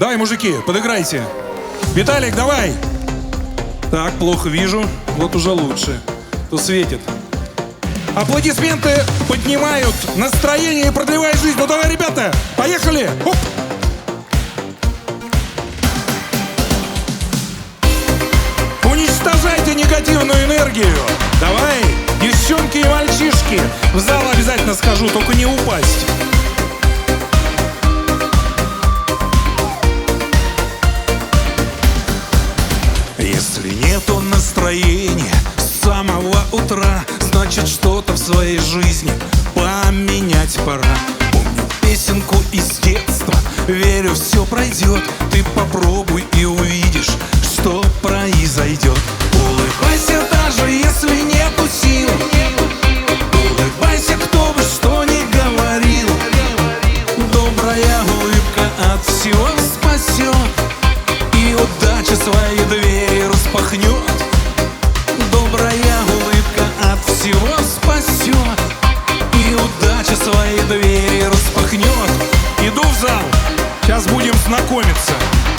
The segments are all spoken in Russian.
Давай, мужики, подыграйте. Виталик, давай. Так, плохо вижу. Вот уже лучше. То светит. Аплодисменты поднимают настроение и продлевают жизнь. Ну давай, ребята, поехали. Оп. Уничтожайте негативную энергию. Давай, девчонки и мальчишки. В зал обязательно схожу, только не упасть. Если нету настроения с самого утра, значит, что-то в своей жизни поменять пора. Помню песенку из детства, верю, все пройдет. Ты попробуй и увидишь, что произойдет. Улыбайся, даже если нету сил. Улыбайся, кто бы что ни говорил. Добрая улыбка от всего спасет, и удача свои двери распахнет. Добрая улыбка от всего спасет, и удача свои двери распахнет. Иду в зал, сейчас будем знакомиться.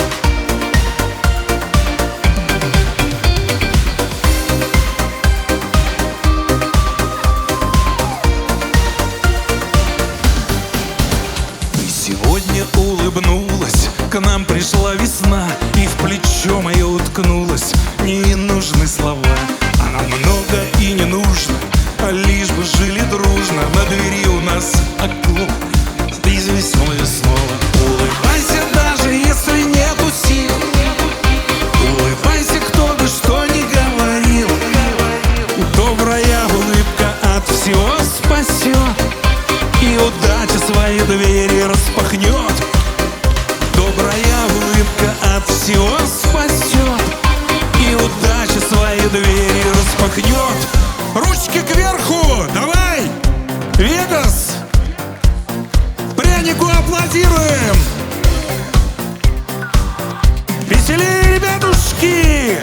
Ты сегодня улыбнулась, к нам пришла весна, и в плечо мое уткнулась. Не нужны слова, а нам много и не нужно, а лишь бы жили дружно. На двери у нас окно из весны снова. Улыбайся, даже если нету сил. Улыбайся, кто бы что ни говорил. Добрая улыбка от всего спасет, и удача свои двери распахнет. Добрая улыбка от всего спасет, и удача свои двери распахнет. Ручки кверху, давай! Вегас! Прянику аплодируем! Веселее, ребятушки!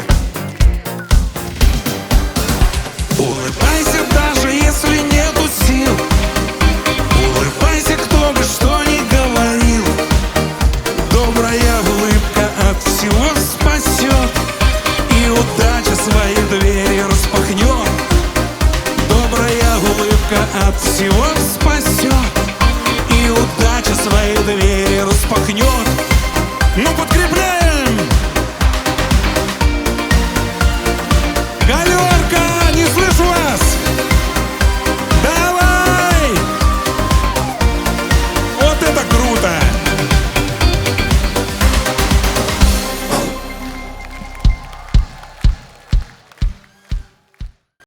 Улыбайся, даже если нету сил. Улыбайся, кто бы что ни говорил. Добрая улыбка от всего спасет, и удача свои двери распахнет. Добрая улыбка от всего спасет, и удача свои двери распахнет. Ну,